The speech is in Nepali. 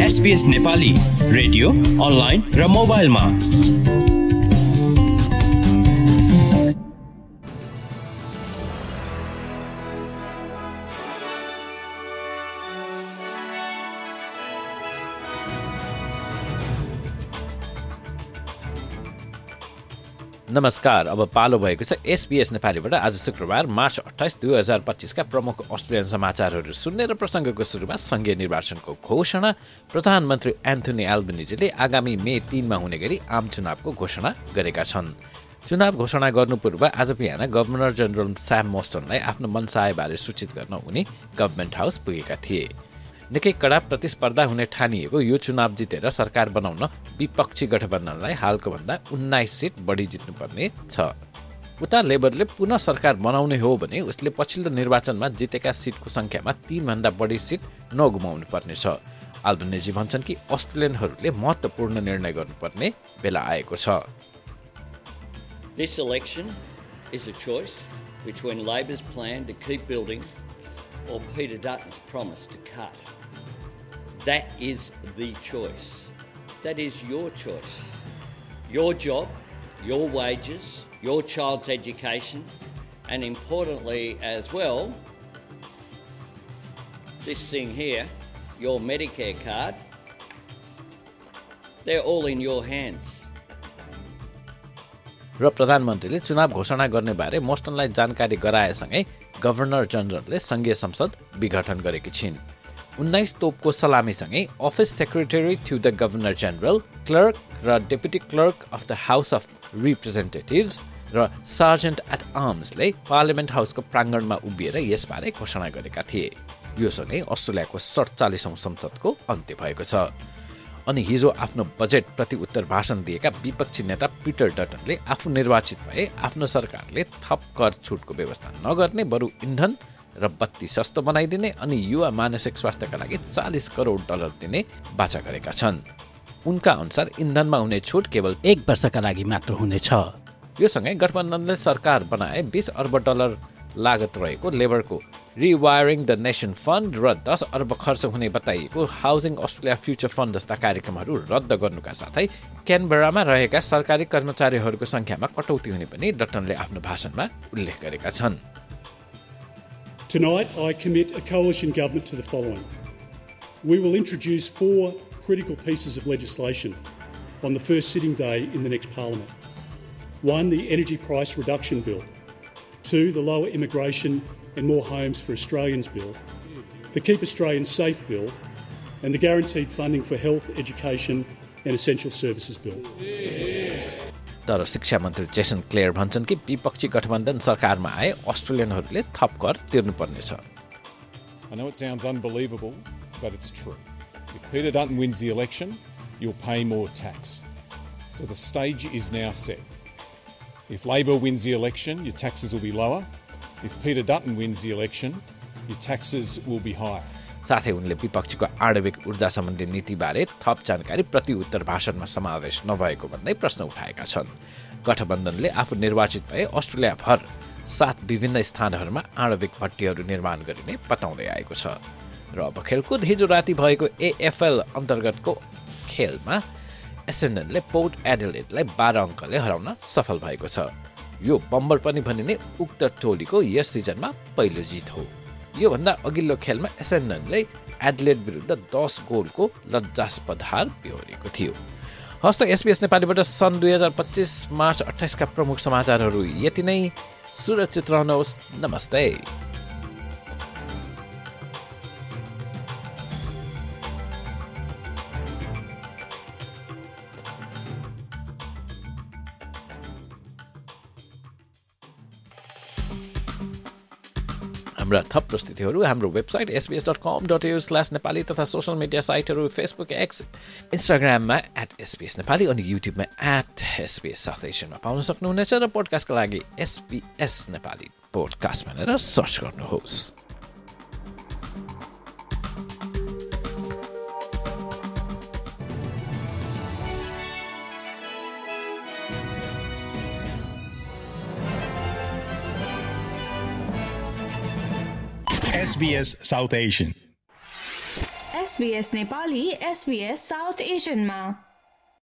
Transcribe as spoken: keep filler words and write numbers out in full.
एसबीएस नेपाली रेडियो अनलाइन र मोबाइलमा। नमस्कार, अब पालो भएको छ एसबीएस नेपालीबाट आज शुक्रबार मार्च अट्ठाइस दुई हजार पच्चिसका प्रमुख अस्ट्रेलियन समाचारहरू सुन्ने र प्रसङ्गको सुरुमा सङ्घीय निर्वाचनको घोषणा। प्रधानमन्त्री एन्थोनी एल्बनिजीले आगामी मे तीनमा हुने गरी आम चुनावको घोषणा गरेका छन्। चुनाव घोषणा गर्नु पूर्व आज बिहान गभर्नर जनरल स्याम मोस्टनलाई आफ्नो मनसायबारे सूचित गर्न उनी गभर्नमेन्ट हाउस पुगेका थिए। निकै कडा प्रतिस्पर्धा हुने ठानिएको यो चुनाव जितेर सरकार बनाउन विपक्षी गठबन्धनलाई हालको भन्दा उन्नाइस सिट बढी जित्नुपर्ने छ। उता लेबरले पुनः सरकार बनाउने हो भने उसले पछिल्लो निर्वाचनमा जितेका सिटको सङ्ख्यामा तीनभन्दा बढी सिट नगुमाउनु पर्नेछ। अल्बनेजी भन्छन् कि अस्ट्रेलियनहरूले महत्त्वपूर्ण निर्णय गर्नुपर्ने बेला आएको छ। This election is a choice between Labor's plan to keep building or Peter Dutton's promise to cut. That is the choice. That is your choice. Your job, your wages, your child's education, and importantly as well, this thing here, your Medicare card, they're all in your hands. र प्रधानमन्त्रीले चुनाव घोषणा गर्ने बारे मोस्टनलाई जानकारी गराएसँगै गभर्नर जनरलले सङ्घीय संसद विघटन गरेकी छिन्। उन्नाइस तोपको सलामीसँगै office secretary to the governor general, clerk र deputy clerk of the house of representatives र सार्जेन्ट एट आर्म्सले पार्लियामेन्ट हाउसको प्राङ्गणमा उभिएर यसबारे घोषणा गरेका थिए। यो सँगै अस्ट्रेलियाको सडचालिसौँ संसदको अन्त्य भएको छ। अनि हिजो आफ्नो बजेट प्रति उत्तर भाषण दिएका विपक्षी नेता पिटर डटनले आफू निर्वाचित भए आफ्नो सरकारले थप कर छुटको व्यवस्था नगर्ने, बरु इन्धन र बत्ती सस्तो बनाइदिने अनि युवा मानसिक स्वास्थ्यका लागि चालिस करोड डलर दिने बाचा गरेका छन्। उनका अनुसार इन्धनमा हुने छुट केवल एक वर्षका लागि मात्र हुनेछ। यो सँगै गठबन्धनले सरकार बनाए बीस अर्ब डलर लागत रहेको लेबरको रिवायरिङ द नेसन फन्ड र दस अर्ब खर्च हुने बताइएको हाउसिङ अस्ट्रेलिया फ्युचर फन्ड जस्ता कार्यक्रमहरू रद्द गर्नुका साथै क्यानबेरामा रहेका सरकारी कर्मचारीहरूको सङ्ख्यामा कटौती हुने पनि डटनले आफ्नो भाषणमा उल्लेख गरेका छन्। Tonight, I commit a coalition government to the following. We will introduce four critical pieces of legislation on the first sitting day in the next Parliament. One, the Energy Price Reduction Bill. Two, the Lower Immigration and More Homes for Australians Bill. The Keep Australians Safe Bill. And the Guaranteed Funding for Health, Education and Essential Services Bill. तर शिक्षा मन्त्री जेसन क्लेयर भन्छन् कि विपक्षी गठबन्धन सरकारमा आए अस्ट्रेलियनहरूले थप कर तिर्नुपर्नेछ। I know it sounds unbelievable, but it's true. If Peter Dutton wins the election, you'll pay more tax. So the stage is now set. If Labor wins the election, your taxes will be lower. If Peter Dutton wins the election, your taxes will be higher. साथै उनले विपक्षीको आणविक ऊर्जा सम्बन्धी नीतिबारे थप जानकारी प्रति उत्तर भाषणमा समावेश नभएको भन्दै प्रश्न उठाएका छन्। गठबन्धनले आफू निर्वाचित भए अस्ट्रेलियाभर सात विभिन्न स्थानहरूमा आणविक भट्टीहरू निर्माण गरिने बताउँदै आएको छ। र अब खेलकुद, हिजो राति भएको एएफएल अन्तर्गतको खेलमा एसेन्डनले पोर्ट एडिलेडलाई बाह्र अङ्कले हराउन सफल भएको छ। यो बम्बर पनि भनिने उक्त टोलीको यस सिजनमा पहिलो जित हो। योभन्दा अघिल्लो खेलमा एसेन्डनले एडिलेड विरुद्ध दस गोलको लज्जास्पद हार बेहोरेको थियो। हस्त एसबीएस नेपालीबाट सन् दुई हजार पच्चिस मार्च अट्ठाइसका प्रमुख समाचारहरू यति नै। सुरक्षित रहनुहोस्। नमस्ते। हाम्रा थप प्रस्तुतिहरू हाम्रो website SBS dot com dot AU slash Nepali तथा सोसल मिडिया साइटहरू फेसबुक, एक्स, इन्स्टाग्राममा एट एसबीएस नेपाली अनि युट्युबमा एट एसबीएस साउथ एसियनमा पाउन सक्नुहुनेछ र पोडकास्टका लागि एसबीएस नेपाली पोडकास्ट भनेर सर्च गर्नुहोस्। S B S South Asian. SBS Nepali SBS south एसियनमा।